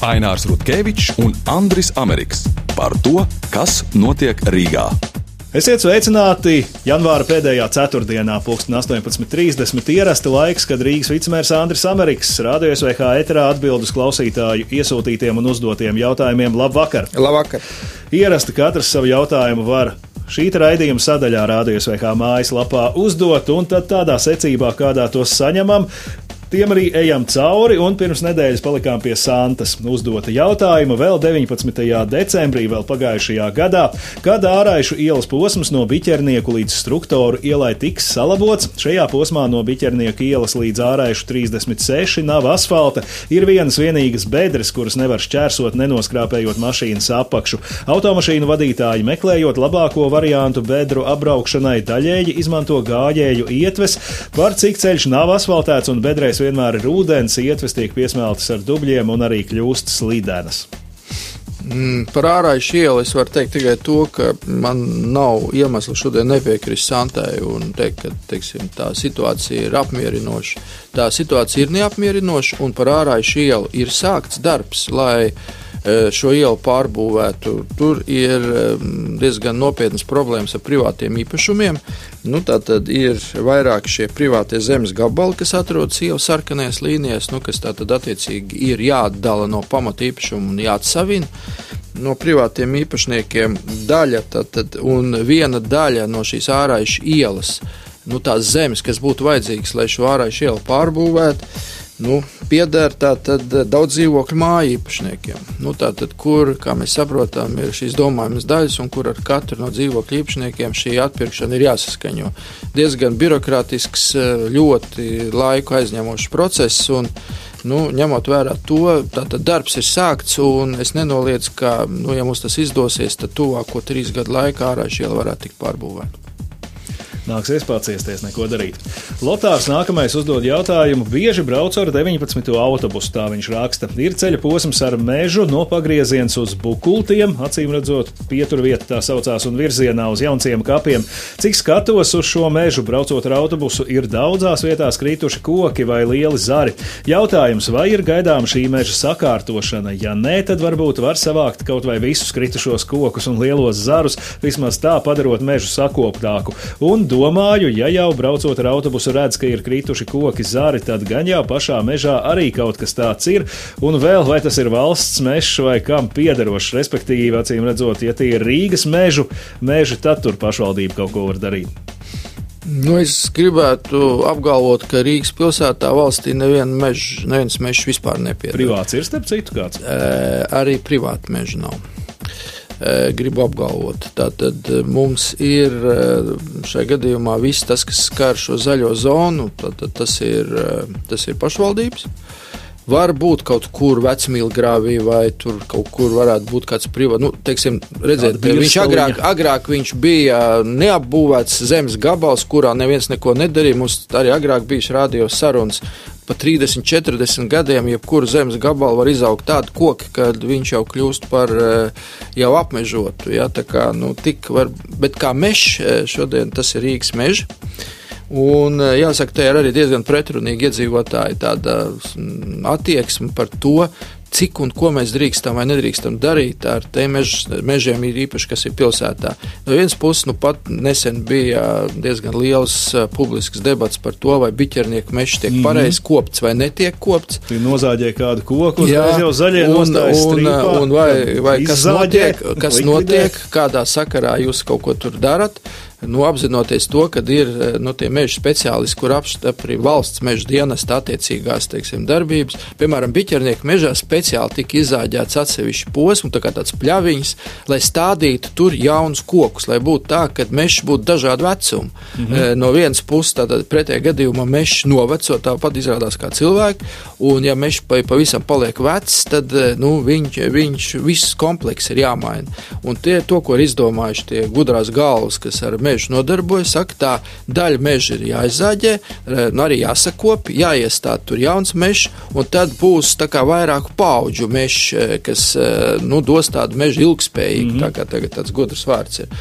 Ainārs Rutkevičs un Andris Ameriks par to, kas notiek Rīgā. Esiet sveicināti! Janvāra pēdējā ceturtdienā, 18:30 ierasta laiks, kad Rīgas vicemērs Andris Ameriks Radio SVH ēterā atbild uz klausītāju iesūtītiem un uzdotiem jautājumiem. Labvakar! Labvakar! Ierasti katrs savu jautājumu var šī raidījuma sadaļā Radio SVH mājaslapā uzdot, un tad tādā secībā, kādā tos saņemam, tiem arī ejam cauri, un pirms nedēļas palikām pie Santas uzdota jautājuma vēl 19. decembrī, vēl pagājušajā gadā, kad Āraišu ielas posms no Biķernieku līdz Struktoru ielai tiks salabots. Šajā posmā no Biķernieku ielas līdz Āraišu 36 nav asfalta, ir vienīgas bedres, kuras nevar šķērsot, nenoskrāpējot mašīnas apakšu. Automašīnu vadītāji, meklējot labāko variantu bedru apbraukšanai, daļēji izmanto gājēju ietves, par cik ceļš nav asfaltēts un bedrēs vienmēr ir ūdens, ietves tiek piesmeltas ar dubļiem un arī kļūst slidenas. Par Āraišu ielu es varu teikt tikai to, ka man nav iemesla šodien nepiekrist Santai un teikt, ka tā situācija ir apmierinoša. Tā situācija ir neapmierinoša, un par Āraišu ielu ir sākts darbs, lai šo ielu pārbūvētu. Tur ir diezgan nopietnas problēmas ar privātiem īpašumiem. Tātad ir vairāk šie privātie zemes gabali, kas atrodas ielas sarkanajās līnijās, kas tātad attiecīgi ir jāatdala no pamata īpašuma un jāatsavina no privātiem īpašniekiem daļa, un viena daļa no šīs Āraišu ielas, tās zemes, kas būtu vajadzīgas, lai šo Āraišu ielu pārbūvētu, pieder tātad daudz dzīvokļu māju īpašniekiem. Tātad, kur, kā mēs saprotam, ir šīs domājumas daļas, un kur ar katru no dzīvokļu īpašniekiem šī atpirkšana ir jāsaskaņo. Diezgan birokrātisks, ļoti laiku aizņemošs process, un ņemot vērā to, tātad darbs ir sākts, un es nenoliedzu, ka, ja mums tas izdosies, tad tuvāko 3 gadu laikā Āraišu iela varētu tikt pārbūvēta. Nāksies paciesties, neko darīt. Lotārs nākamais uzdod jautājumu. Bieži braucu ar 19. autobusu, tā viņš raksta. Ir ceļa posms ar mežu no pagrieziens uz Bukultiem, acīm redzot, pieturvieta tā saucās, un virzienā uz Jaunciem kapiem. Cik skatos uz šo mežu, braucot ar autobusu, ir daudzās vietās krituši koki vai lieli zari. Jautājums, vai ir gaidām šī meža sakārtošana? Ja nē, tad varbūt var savākt kaut vai visus kritušos kokus un lielos zarus, vismaz tā padarot mežu sakoptāku. Un domāju, ja jau braucot ar autobusu redz, ka ir krituši koki, zari, tad gan jau pašā mežā arī kaut kas tāds ir. Un vēl, vai tas ir valsts mežs vai kam piederošs, respektīvi, acīm redzot, ja tie ir Rīgas meži, tad tur pašvaldība kaut ko var darīt. Es gribētu apgalvot, ka Rīgas pilsētā valstī neviens mežs vispār nepieder. Privāts ir starp citu kāds? Arī privāti meži nav. Gribu apgalvot. Tātad mums ir šajā gadījumā viss tas, kas skar šo zaļo zonu, tas ir pašvaldības. Varbūt kaut kur Vecmīlgrāvī vai tur kaut kur varētu būt kāds privāts, redziet, viņš agrāk viņš bija neapbūvēts zemes gabals, kurā neviens neko nedarīja. Mums arī agrāk bija radio sarunas. Pa 30, 40 gadiem jebkuru zemes gabalu var izaugt tādu koki, kad viņš jau kļūst par jau apmežotu. Ja? Tā kā, bet kā mežs šodien tas ir Rīgas meži. Un jāsaka, te ir arī diezgan pretrunīgi iedzīvotāji tāda attieksme par to, cik un ko mēs drīkstam vai nedrīkstam darīt ar tiem mežiem, ir īpaši, kas ir pilsētā. No vienas puses, pat nesen bija diezgan liels publisks debats par to, vai Biķernieku mežs tiek pareizi kopts vai netiek kopts. Viņi nozāģē kādu koku, uzreiz jau zaļie nostājas strīpā. Un vai kas notiek, kādā sakarā jūs kaut ko tur darat? Apzinoties to, ka ir tie meža speciālisti, kur apstiprina valsts meža dienesta attiecīgās, darbības. Piemēram, Biķernieku mežā speciāli tika izāģēts atsevišķi posmu, tā kā tāds pļaviņas, lai stādītu tur jaunus kokus, lai būtu tā, ka mežs būtu dažādu vecumu. No vienas puses, tātad pretējā gadījumā mežs noveco, tāpat izrādās kā cilvēki, un ja mežs pavisam paliek vecs, tad viņš viss kompleks ir jāmaina. Un to, ko ir izdomājuši tie gudrās galvas, kas ar mežu nodarbojas, saka, tā daļa meža ir jāizzāģē, arī jāsakop, jāiestāda tur jauns mežs, un tad būs tā kā vairāku paudžu mežs, kas dos tādu mežu ilgspējīgu, tā kā tagad tāds gudrs vārds ir.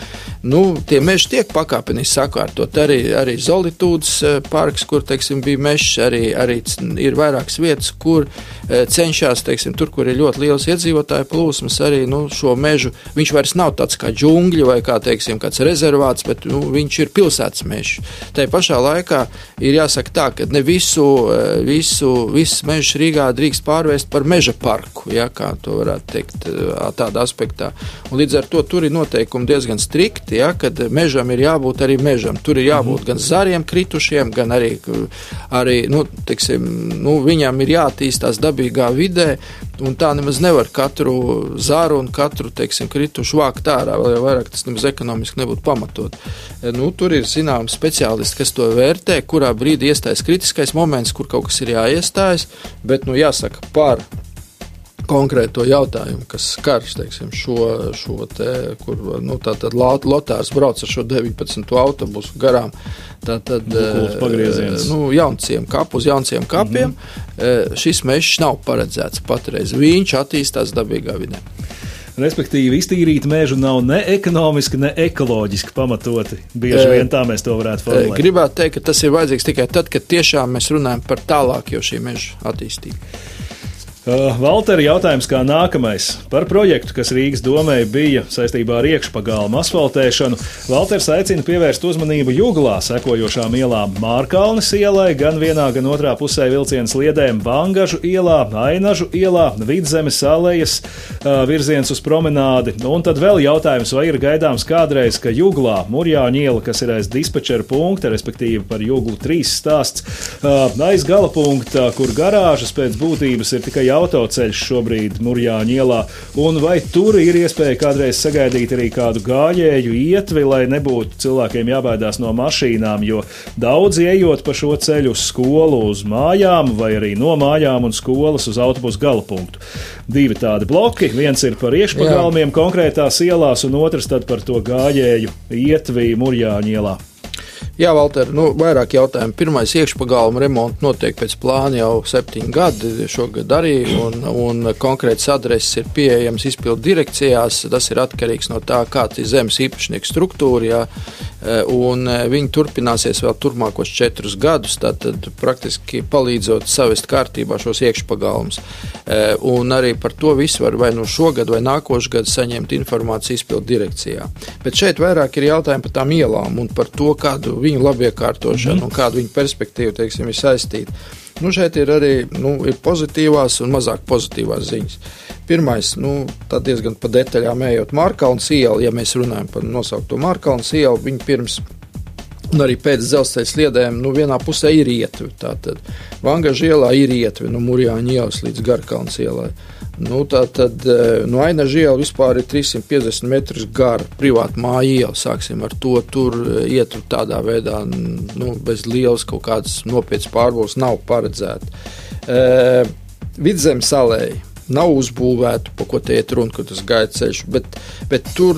tie meži tiek pakāpeniski sakārtot. Arī Zolitūdas parks, kur, teiksim, bija mežs, arī ir vairākas vietas, kur cenšas, teiksim, tur, kur ir ļoti liels iedzīvotāju plūsmas, arī, šo mežu, viņš vairs nav tāds kā džungļi vai kā, teiksim, kāds rezervāts, bet, viņš ir pilsētas mežs. Tā pašā laikā ir jāsaka tā, ka ne viss mežs Rīgā drīkst pārvērst par meža parku, ja, kā to varētu teikt tādā aspektā. Un līdz ar to tur ir noteikumi diezgan strikti, ja, kad mežam ir jābūt arī mežam. Tur ir jābūt gan zariem kritušiem, gan arī teiksim, viņam ir jātīstās dabīgā vidē, un tā nemaz nevar katru zaru un katru, teiksim, kritušu vākt ārā, vēl jau vairāk tas nemaz ekonomiski nebūtu pamatot. Tur ir, zinām, speciālisti, kas to vērtē, kurā brīdī iestājas kritiskais moments, kur kaut kas ir jāiestājas, bet, jāsaka, par konkrēto jautājumu, kas skar, teiksim, šo te, kur, tātad Lotārs brauc ar šo 19. autobusu garām, tātad, uz jaunciem kapiem, šis mežs nav paredzēts patreiz, viņš attīstās dabīgā vidē. Respektīvi, iztīrīt mežu nav ne ekonomiski, ne ekoloģiski pamatoti. Bieži vien tā mēs to varētu formulēt. Gribētu teikt, ka tas ir vajadzīgs tikai tad, kad tiešām mēs runājam par tālāk jau šī meža attīstību. Valteri, jautājums kā nākamais. Par projektu, kas Rīgas domē bija saistībā ar iekšpagalmu asfaltēšanu, Valters aicina pievērst uzmanību Juglā sekojošām ielām Mārkalnes ielai, gan vienā, gan otrā pusē vilciena sliedēm Bangažu ielā, Ainažu ielā, Vidzemes alejas virziens uz promenādi. Un tad vēl jautājums, vai ir gaidāms kādreiz, ka Juglā Murjāņu iela, kas ir aiz dispečera punkta, respektīvi par Juglu 3 stāsts, aiz gala punkta, kur garāžas pēc būtības ir tikai autoceļš šobrīd Murjāņu ielā, un vai tur ir iespēja kādreiz sagaidīt arī kādu gājēju ietvi, lai nebūtu cilvēkiem jābaidās no mašīnām, jo daudzi ejot pa šo ceļu uz skolu, uz mājām, vai arī no mājām un skolas uz autobusu galapunktu. 2 tādi bloki, viens ir par iekšpagalmiem konkrētās ielās, un otrs tad par to gājēju ietvi Murjāņu ielā. Jā, Valter, vairāk jautājumu. Pirmais iekšpagalma remonts notiek pēc plāna jau 7 gadi, šogad arī, un konkrēts adreses ir pieejams izpildu direkcijās. Tas ir atkarīgs no tā, kāda ir zemes īpašnieku struktūra, jā, un viņi turpināsies vēl turpmākos 4 gadus, tātad praktiski palīdzot savest kārtībā šos iekšpagalmus. Un arī par to visu var vai no šogad vai nākošu gadu saņemt informāciju izpildu direkcijā. Bet šeit vairāk ir jautājumi par tām ielām un par to, kādu viņu labiekārtošanu un kādu viņu perspektīvu, teiksim, ir saistīta. Šeit ir arī ir pozitīvās un mazāk pozitīvās ziņas. Pirmais, tā diezgan pa detaļām ejot Mārkalnes iela, ja mēs runājam par nosaukto Mārkalnes ielu, viņi pirms un arī pēc dzelzceļa sliedēm, vienā pusē ir ietvi. Tātad Vangažu ielā ir ietvi no Murjāņu ielas līdz Garkalnes ielai. Tātad no Ainažu iela vispār ir 350 metrus gara privāta māja iela, sāksim ar to, tur ietru tādā veidā, bez lielas kaut kādas nopietnas pārbūves nav paredzēta. Vidzemes aleja nav uzbūvēta, pa ko te iet runa, kur tas gaida ceļš, bet tur,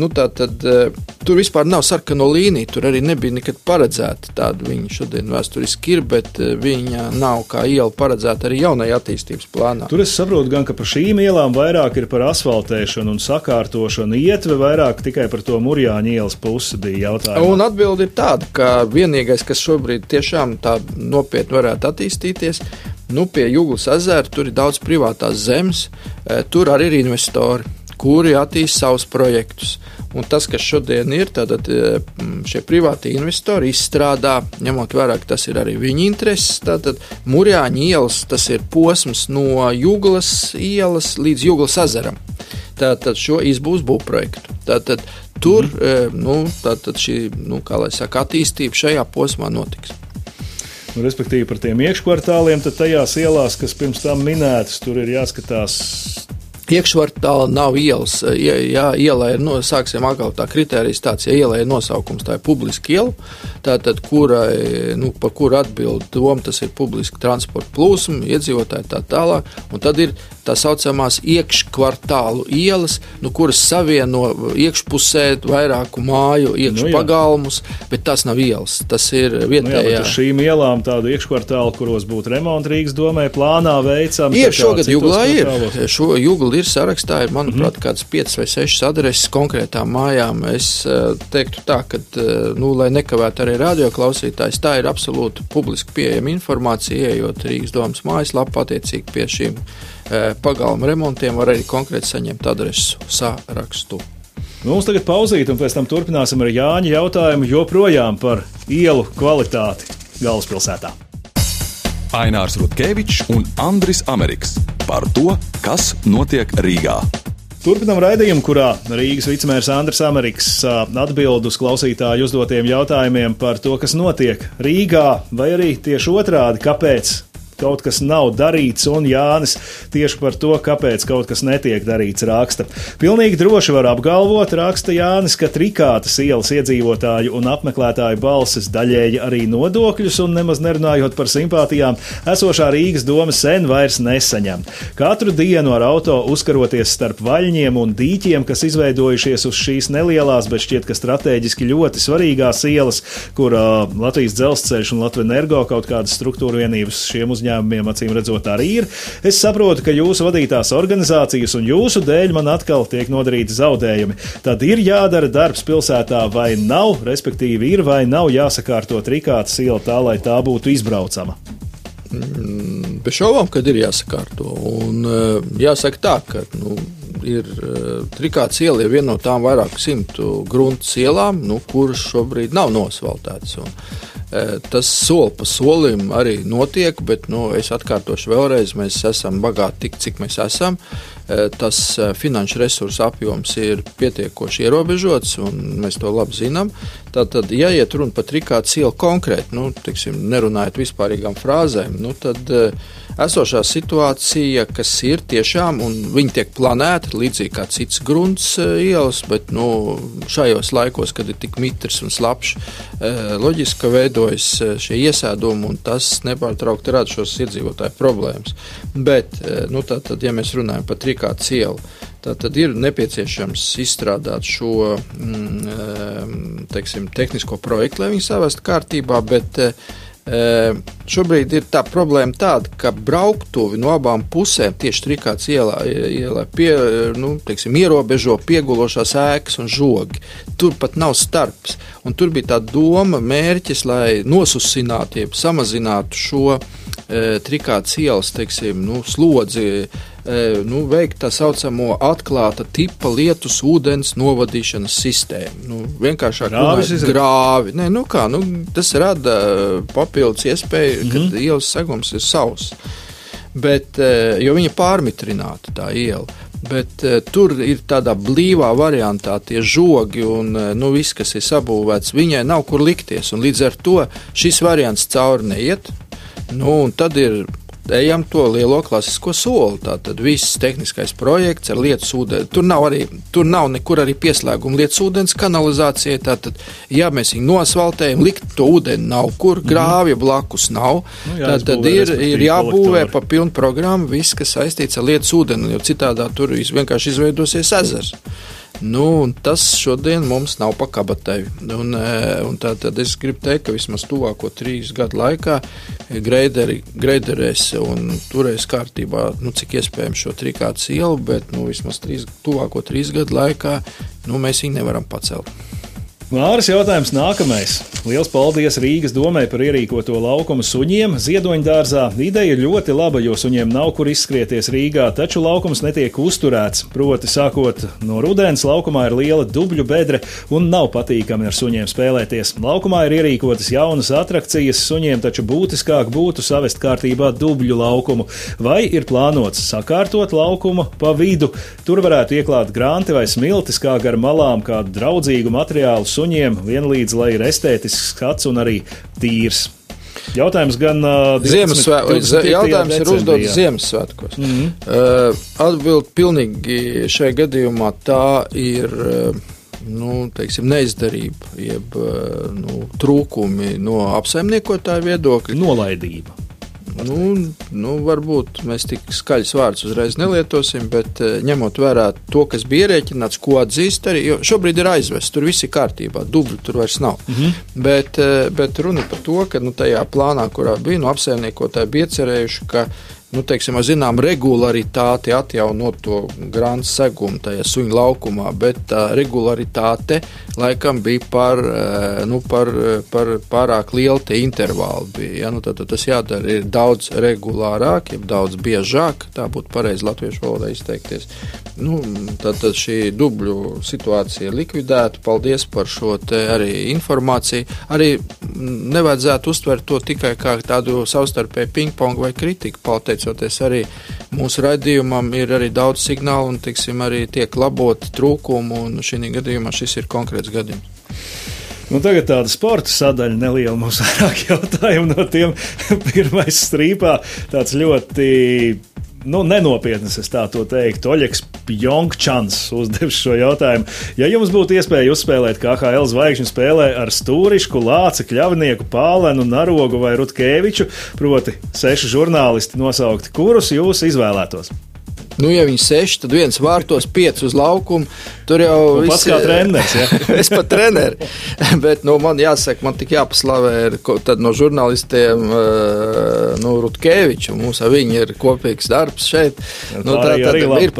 tur vispār nav sarkano līniju, tur arī nebija nekad paredzēta tāda, viņa šodien vēsturiski ir, bet viņa nav kā iela paredzēta arī jaunai attīstības plānā. Tur es saprotu gan, ka par šīm ielām vairāk ir par asfaltēšanu un sakārtošanu, ietve vairāk tikai par to Murjāņu ielas pusi bija jautājumā. Un atbildi ir tāda, ka vienīgais, kas šobrīd tiešām tā nopietni varētu attīstīties, pie Juglas ezera tur ir daudz privātās zemes, tur arī ir investori, kuri attīst savus projektus. Un tas, kas šodien ir, tātad šie privāti investori izstrādā, ņemot vērā, ka tas ir arī viņa intereses, tātad Murjāņu ielas, tas ir posms no Juglas ielas līdz Juglas ezeram. Tātad šo izbūs būvprojektu. Tātad tur, tātad šī, kā lai saka, attīstība šajā posmā notiks. Respektīvi par tiem iekškvartāliem, tad tajās ielās, kas pirms tam minētas, tur ir jāskatās. Iekškvartāla nav ielas. Ja ielai ir, sāksim atkal tā kritērijas tāds, ja ielai ir nosaukums, tā ir publiska iela, tātad par kuru atbild doma, tas ir publiska transporta plūsma, iedzīvotāji tā tālāk, un tad ir tā saucamās iekškvartālu ielas, kuras savieno iekšpusē vairāku māju, iekšpagalmus, bet tas nav ielas, tas ir vietējā. Bet uz šīm ielām tādu iekškvartālu, kuros būtu remonta Rīgas domē plānā veicam. Ir šogad Juglā ir. Jugla ir sarakstā, ir, manuprāt, kāds 5 vai 6 adreses konkrētām mājām. Es teiktu tā, ka, lai nekavētu arī radioklausītājs, tā ir absolūti publiski pieejama informācija, ejot Rīgas domas mājaslapā, attiecīgi pie šīm pagalma remontiem var arī konkrēti saņemt adresu sarakstu. Mums tagad pauzīt, un pēc tam turpināsim ar Jāņa jautājumu joprojām par ielu kvalitāti galvaspilsētā. Ainārs Rutkevičs un Andris Ameriks par to, kas notiek Rīgā. Turpinām raidījumu, kurā Rīgas vicemērs Andris Ameriks atbild uz klausītāju uzdotiem jautājumiem par to, kas notiek Rīgā, vai arī tieši otrādi, kāpēc kaut kas nav darīts, un Jānis tieši par to, kāpēc kaut kas netiek darīts, raksta. Pilnīgi droši var apgalvot, raksta Jānis, ka Trikātas ielas iedzīvotāju un apmeklētāju balsis daļēji arī nodokļus, un nemaz nerunājot par simpātijām, esošā Rīgas doma sen vairs nesaņem. Katru dienu ar auto uzkaroties starp vaļņiem un dīķiem, kas izveidojušies uz šīs nelielās, bet šķiet, ka strateģiski ļoti svarīgās ielas, kur Latvijas dzelzceļš un Latvenergo kaut kādas struktūra vienības šiem uzņēmumiem acīm redzot arī ir. Es saprotu, ka jūsu vadītās organizācijas un jūsu dēļ man atkal tiek nodarīti zaudējumi. Tad ir jādara darbs pilsētā vai nav, respektīvi ir vai nav jāsakārto Trikātas iela tā, lai tā būtu izbraucama. Bez šaubām, kad ir jāsakārto. Un jāsaka tā, ka ir Trikātas iela ir viena no tām vairāk 100 gruntas ielām, kuras šobrīd nav nosvaltētas. Tas soli pa solim arī notiek, bet es atkārtošu vēlreiz, mēs esam bagāti tik, cik mēs esam. Tas finanšu resursu apjoms ir pietiekoši ierobežots, un mēs to labi zinām. Tātad, ja iet runa par Trikātas ielu konkrēti, nerunājot vispārīgām frāzēm, tad esošā situācija, kas ir tiešām, un viņi tiek planēti līdzīgi kā cits grunts ielas, bet šajos laikos, kad ir tik mitrs un slapš, loģiski, ka veidojas šie iesēdumi, un tas nepārtraukti rada šos iedzīvotāju problēmas. Bet, tātad, ja mēs runājam par Trikātas ielu, tad ir nepieciešams izstrādāt šo tehnisko projektu, lai viņi savestu kārtībā, bet šobrīd ir tā problēma tāda, ka brauktuvi no abām pusēm tieši Trikātas ielā ierobežo piegulošās ēkas un žogi. Tur pat nav starps. Un tur bija tā doma, mērķis, lai nosusinātu, samazinātu šo Trikātas ielas, slodzi, veikt tā saucamo atklāta tipa lietus ūdens novadīšanas sistēmu. Vienkāršāk grāvi. Tas rada papildus iespēju, kad ielas segums ir sauss. Bet, jo viņa pārmitrināta tā iela. Bet tur ir tādā blīvā variantā tie žogi un viss, kas ir sabūvēts, viņai nav kur likties. Un līdz ar to šis variants cauri neiet. Un tad ejam to lielo klasisko soli. Tātad viss tehniskais projekts ar lietus ūdeni. Tur nav nekur arī pieslēguma lietus ūdens kanalizācijai. Tātad, ja mēs viņu nosvaltējam, likt to ūdeni nav kur, grāvja blakus nav. Tātad ir jābūvē pa pilnu programmu viss, kas saistīts ar lietus ūdeni, jo citādā tur vienkārši izveidosies ezers. Tas šodien mums nav pa kabatai. Tātad es gribu teikt, ka vismaz tuvāko 3 gadu laikā greiderēs un turēs kārtībā, cik iespējams šo Trikātas ielu, bet vismaz tuvāko 3 gadu laikā mēs viņu nevaram pacelt. Māris jautājums nākamais. Liels paldies Rīgas domai par ierīkoto laukumu suņiem Ziedoņdārzā. Ideja ļoti laba, jo suņiem nav kur izskrieties Rīgā, taču laukums netiek uzturēts. Proti, sākot no rudens, laukumā ir liela dubļu bedre un nav patīkami ar suņiem spēlēties. Laukumā ir ierīkotas jaunas atrakcijas suņiem, taču būtiskāk būtu savest kārtībā dubļu laukumu. Vai ir plānots sakārtot laukumu pa vidu? Tur varētu ieklāt granti vai smiltis kā gar malām, kādu draudzīgu materiālu suņiem, vienlīdz, lai ir estētisks skats un arī tīrs. Jautājums gan jautājums ir uzdots Ziemassvētkos. Atbild pilnīgi šajā gadījumā tā ir neizdarība, jeb trūkumi no apsaimniekotāju viedokļa. Nolaidība. Varbūt mēs tik skaļus vārdus uzreiz nelietosim, bet ņemot vērā to, kas bija ierēķināts, ko atzīst arī, jo šobrīd ir aizvests, tur viss ir kārtībā, dubļu tur vairs nav. Bet runa par to, ka tajā plānā, kurā bija, apsaimniekotāji bija cerējuši, ka teiksim, zinām, regularitāti atjaunot to grāns segumu tajā suņu laukumā, bet tā regularitāte laikam bija par pārāk lielu tie intervāli bija. Ja? Tad tas jādara ir daudz regulārāk, daudz biežāk, tā būtu pareizi latviešu valodā izteikties. Tad šī dubļu situācija ir likvidēta. Paldies par šo te arī informāciju. Arī nevajadzētu uztvert to tikai kā tādu savstarpēju pingpongu vai kritiku, pateicoties arī mūsu raidījumam ir arī daudz signālu un, teiksim, arī tiek laboti trūkumu, un šī gadījumā šis ir konkrēts gadījums. Tagad tāda sporta sadaļa neliela, mums vairāk jautājumu no tiem. Pirmais strīpā tāds ļoti nenopietnas, es tā to teiktu. Oļegs Pjongčans uzdevis šo jautājumu. Ja jums būtu iespēja uzspēlēt KHL zvaigžņu spēlē ar Stūrišku, Lāci, Kļavnieku, Pālenu, Narogu vai Rutkēviču, proti 6 žurnālisti nosaukti, kurus jūs izvēlētos? Ja viņi 6, tad 1 vārtos, 5 uz laukumu. Tur jau pats kā treneris, ja? Es pat treneri. Bet, man jāsaka, man tik jāpaslavē tad no žurnālistiem Rutkēviču. Mums ar viņu ir kopīgs darbs šeit. Ir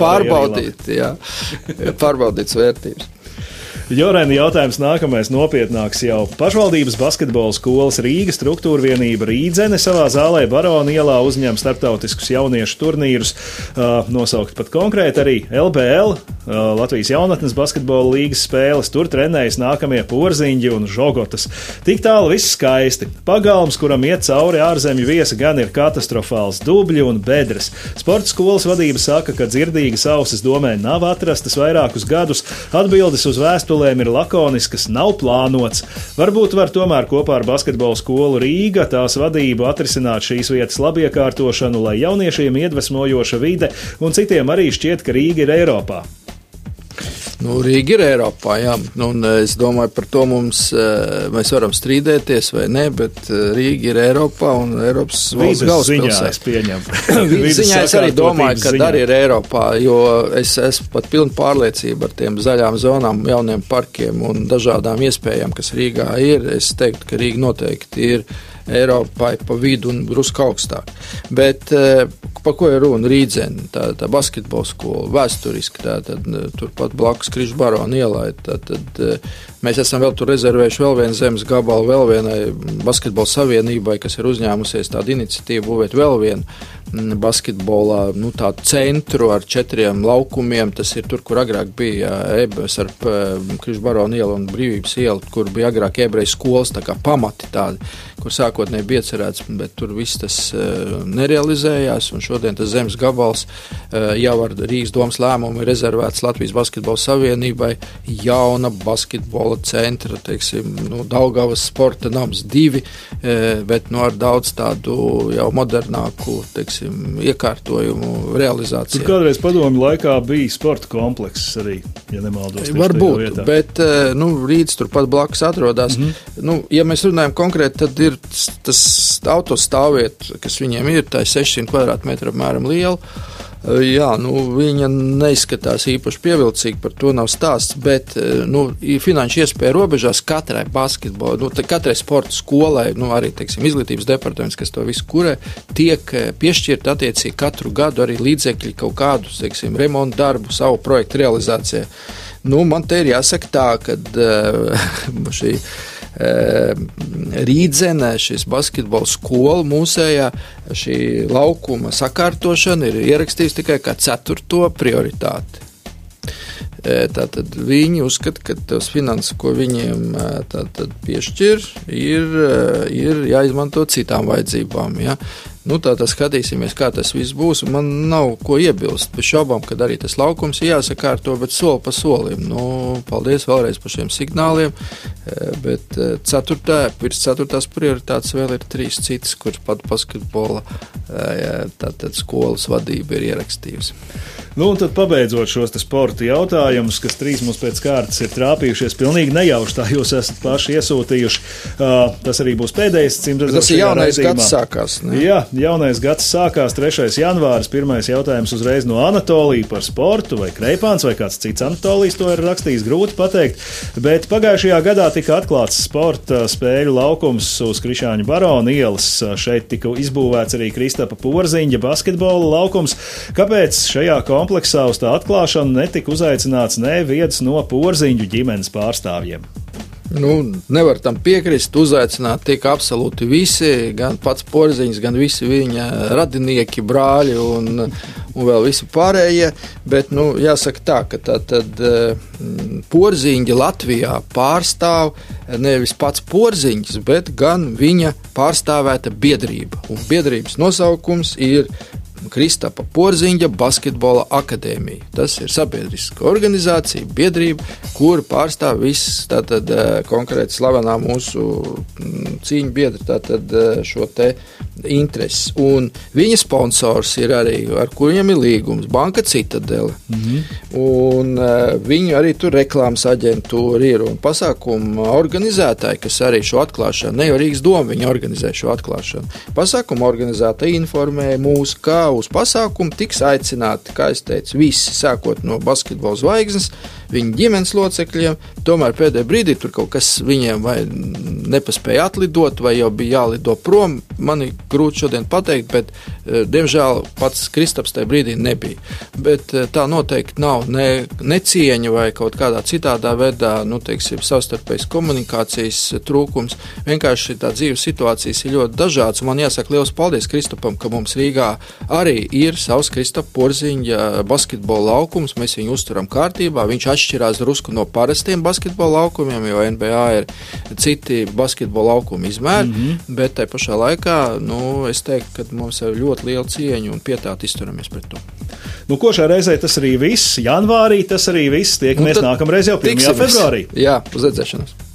pārbaudīts vērtības. Jorēna jautājums nākamais nopietnāks jau. Pašvaldības basketbola skolas Rīga struktūra vienība Rīdzene savā zālē Barona ielā uzņem starptautiskus jauniešu turnīrus, nosaukt pat konkrēti arī LBL, Latvijas jaunatnes basketbola līgas spēles. Tur trenējas nākamie Porziņģi un Žogotas. Tik tālu viss skaisti. Pagalms, kuram iet cauri ārzemju viesi, gan ir katastrofāls, dubļi un bedres. Sporta skolas vadība saka, ka dzirdīgas ausis domē nav atrastas vairākus gadus. Atbildes uz vēstulēm ir lakoniskas, nav plānots. Varbūt var tomēr kopā ar basketbola skolu Rīga tās vadību atrisināt šīs vietas labiekārtošanu, lai jauniešiem iedvesmojoša vide un citiem arī šķiet, ka Rīga ir Eiropā. Rīga ir Eiropā, jā. Es domāju, par to mēs varam strīdēties vai ne, bet Rīga ir Eiropā un Eiropas valsts galvaspilsēta. Vīdes ziņā es arī domāju, ka arī ir Eiropā, jo es esmu pat pilna pārliecība ar tiem zaļām zonām, jauniem parkiem un dažādām iespējām, kas Rīgā ir. Es teiktu, ka Rīga noteikti ir Eiropai pa vidu un drusku augstāk. Bet par ko ir runa? Rīdzene, tā basketbola skola, vēsturiski, turpat blakus Križu Barona ielai. Mēs esam vēl tur rezervējuši vēl vienu zemes gabalu, vēl vienai basketbola savienībai, kas ir uzņēmusies tādu iniciatīvu būvēt vēl vienu basketbolā, tādu centru ar 4 laukumiem. Tas ir tur, kur agrāk bija ebes ar Križu Barona ielu un Brīvības ielu, kur bija agrāk ebreju skolas, tā kā pamati tādi, kur sākotnēji bija iecerēts, bet tur viss tas nerealizējās, un šodien tas zemes gabals jau ar Rīgas domas lēmumu ir rezervēts Latvijas basketbola savienībai, jauna basketbola centra, Daugavas sporta nams 2, bet ar daudz tādu jau modernāku, iekārtojumu realizāciju. Tur kādreiz padomju laikā bija sporta komplekss arī, ja nemaldos. Varbūt, bet Rīds turpat blakus atrodas. Ja mēs runājam konkrēti, tad ir tas autostāvvieta, kas viņiem ir, tā ir 600 kvadrātmetru apmēram liela. Jā, viņa neizskatās īpaši pievilcīgi, par to nav stāsts, bet finanšu iespēja robežās katrai basketbola, katrai sporta skolai, arī, izglītības departaments, kas to visu kurē, tiek piešķirt attiecīgi katru gadu arī līdzekļi kaut kādus, remontu darbu, savu projektu realizācijai. Man te ir jāsaka tā, kad šī Rīdzene, šis basketbola skola mūsējā, šī laukuma sakārtošana ir ierakstījusi tikai kā 4. prioritāti. Tātad viņi uzskata, ka tos finanses, ko viņiem piešķir, ir jāizmanto citām vajadzībām. Ja? Tātad skatīsimies, kā tas viss būs. Man nav ko iebilst bez šaubām, kad arī tas laukums ir jāsakārto, bet soli pa solim. Paldies vēlreiz par šiem signāliem, bet pirms 4. prioritātes vēl ir 3 citas, kuras pat basketbola skolas vadība ir ierakstījusi. Nu, un tad pabeidzot šos sporta jautājumus, kas trīs mums pēc kārtas ir trāpījušies, pilnīgi nejauši tā jūs esat paši iesūtījuši. Tas arī būs pēdējais. Tas ir jaunais gads sākās. Ne? Jā, jaunais gads sākās 3. janvāris. Pirmais jautājums uzreiz no Anatolija par sportu, vai Kreipāns, vai kāds cits Anatolijs to ir rakstījis, grūti pateikt. Bet pagājušajā gadā tika atklāts sporta spēļu laukums uz Krišāņu Barona ielas. Šeit tika izbūvēts arī Kristapa Porziņģa basketbola laukums. Kāpēc šajā kompleksā uz tā atklāšanu netika uzaicināts neviens no Porziņģu ģimenes pārstāvjiem? Nu, nevar tam piekrist, uzaicināt tiek absolūti visi, gan pats Porziņš, gan visi viņa radinieki, brāļi un vēl visi pārējie, bet, jāsaka tā, ka tad Porziņģa Latvijā pārstāv nevis pats Porziņš, bet gan viņa pārstāvēta biedrība, un biedrības nosaukums ir Kristapa Porziņģa basketbola akadēmija. Tas ir sabiedriska organizācija, biedrība, kur pārstāv viss tātad konkrēti slavenā mūsu cīņu biedri, tātad šo te intereses. Un viņa sponsors ir arī, ar kuriem ir līgums, Banka Citadele. Un viņu arī tur reklāmas aģentūra ir un pasākuma organizētāji, kas arī šo atklāšanu, ne jau Rīgas doma, viņi organizē šo atklāšanu. Pasākuma organizētāji informēja mūs, kā uz pasākumu tiks aicināti, kā es teicu, visi, sākot no basketbola zvaigznes, viņa ģimenes locekļiem, tomēr pēdējā brīdī tur kaut kas viņiem vai nepaspēja atlidot, vai jau bija jālido prom, man ir grūti šodien pateikt, bet, diemžēl, pats Kristaps tajā brīdī nebija. Bet tā noteikti nav necieņa vai kaut kādā citādā veidā, savstarpējas komunikācijas trūkums. Vienkārši tā dzīves situācijas ir ļoti dažādas. Man jāsaka liels paldies Kristapam, ka mums Rīgā arī ir savs Kristapa Porziņģa basketbola laukums. Mēs viņu uzturam kārtībā. Viņš atšķirās drusku no parastiem basketbola laukumiem, jo NBA ir citi basketbola laukumi izmēri, bet tai pašā laikā, es teiktu, ka mums ir ļoti liela cieņa un pietāti izturamies pret to. Ko šā reizē tas arī viss? Janvārī tas arī viss. Tiekamies nākamreiz jau 1. februārī. Jā, uz redzēšanos.